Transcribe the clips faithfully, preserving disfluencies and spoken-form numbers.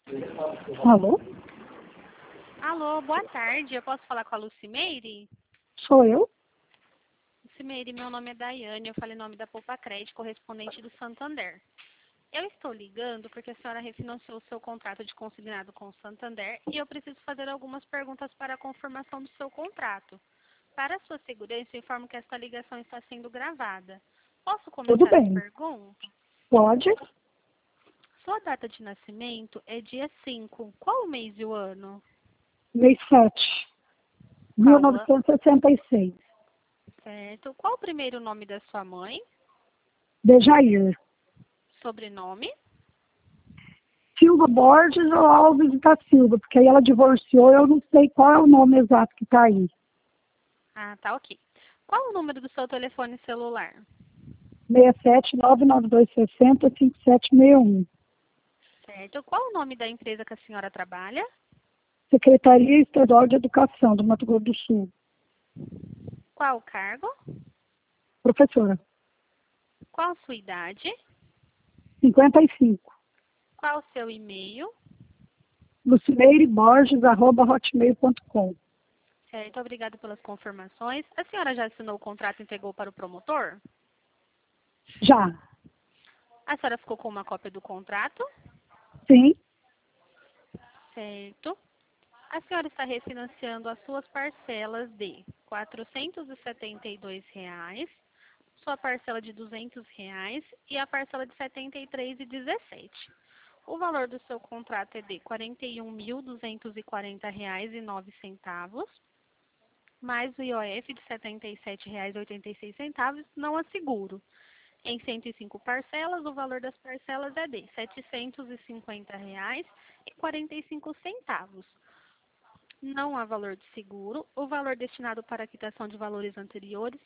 Alô? Alô, boa tarde. Eu posso falar com a Lucimeire? Sou eu? Lucimeire, meu nome é Daiane. Eu falei em nome da Poupa Crédito, correspondente do Santander. Eu estou ligando porque a senhora refinanciou o seu contrato de consignado com o Santander e eu preciso fazer algumas perguntas para a confirmação do seu contrato. Para a sua segurança, eu informo que esta ligação está sendo gravada. Posso Tudo começar as bem. perguntas? Pode? Sua data de nascimento é dia cinco. Qual o mês e o ano? Mês sete, Qual o ano? mil novecentos e sessenta e seis. Certo. Qual o primeiro nome da sua mãe? Dejair. Sobrenome? Silva Borges ou Alves da Silva, porque aí ela divorciou, eu não sei qual é o nome exato que está aí. Ah, tá ok. Qual o número do seu telefone celular? seis sete nove nove dois seis zero cinco sete seis um. Certo. Qual o nome da empresa que a senhora trabalha? Secretaria Estadual de Educação do Mato Grosso do Sul. Qual o cargo? Professora. Qual a sua idade? cinquenta e cinco. Qual o seu e-mail? lucimeireborges arroba hotmail ponto com. Certo, obrigada pelas confirmações. A senhora já assinou o contrato e entregou para o promotor? Já. A senhora ficou com uma cópia do contrato? Sim. Certo. A senhora está refinanciando as suas parcelas de quatrocentos e setenta e dois reais, sua parcela de duzentos reais e a parcela de setenta e três reais e dezessete. O valor do seu contrato é de quarenta e um mil duzentos e quarenta reais e nove centavos, mais o I O F de setenta e sete reais e oitenta e seis centavos, não asseguro. Em cento e cinco parcelas, o valor das parcelas é de setecentos e cinquenta reais e quarenta e cinco centavos. Não há valor de seguro. O valor destinado para a quitação de valores anteriores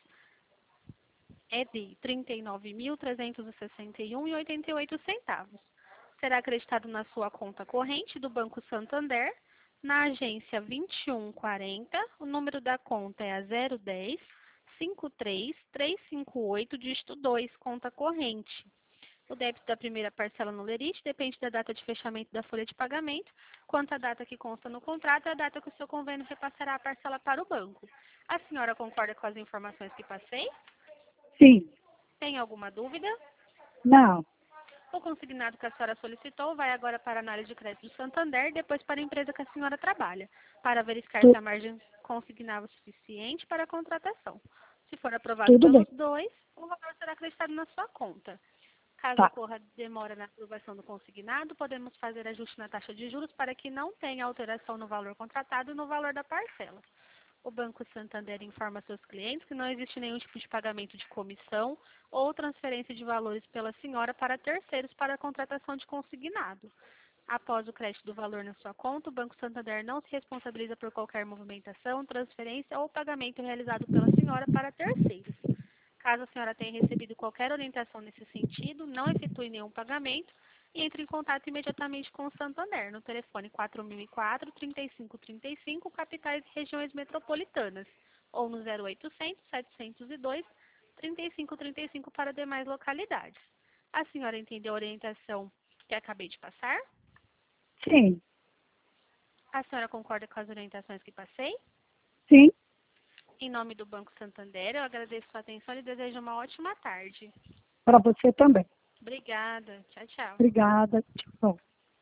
é de trinta e nove mil trezentos e sessenta e um reais e oitenta e oito centavos. Será acreditado na sua conta corrente do Banco Santander, na agência vinte e um quarenta. O número da conta é a zero dez, cinquenta e três, trezentos e cinquenta e oito, dígito dois, conta corrente. O débito da primeira parcela no lerite depende da data de fechamento da folha de pagamento, quanto à data que consta no contrato é a data que o seu convênio repassará a parcela para o banco. A senhora concorda com as informações que passei? Sim. Tem alguma dúvida? Não. O consignado que a senhora solicitou vai agora para a análise de crédito do Santander e depois para a empresa que a senhora trabalha, para verificar se Tu, a margem consignável é suficiente para a contratação. Se for aprovado tudo bem. pelos dois, o valor será acreditado na sua conta. Caso Tá. ocorra demora na aprovação do consignado, podemos fazer ajuste na taxa de juros para que não tenha alteração no valor contratado e no valor da parcela. O Banco Santander informa seus clientes que não existe nenhum tipo de pagamento de comissão ou transferência de valores pela senhora para terceiros para a contratação de consignado. Após o crédito do valor na sua conta, o Banco Santander não se responsabiliza por qualquer movimentação, transferência ou pagamento realizado pela senhora para terceiros. Caso a senhora tenha recebido qualquer orientação nesse sentido, não efetue nenhum pagamento e entre em contato imediatamente com o Santander, no telefone quatro mil e quatro, trinta e cinco trinta e cinco, capitais e regiões metropolitanas, ou no zero oitocentos, setecentos e dois, trinta e cinco trinta e cinco para demais localidades. A senhora entendeu a orientação que acabei de passar? Sim. A senhora concorda com as orientações que passei? Sim. Em nome do Banco Santander, eu agradeço sua atenção e desejo uma ótima tarde. Para você também. Obrigada. Tchau, tchau. Obrigada. Tchau.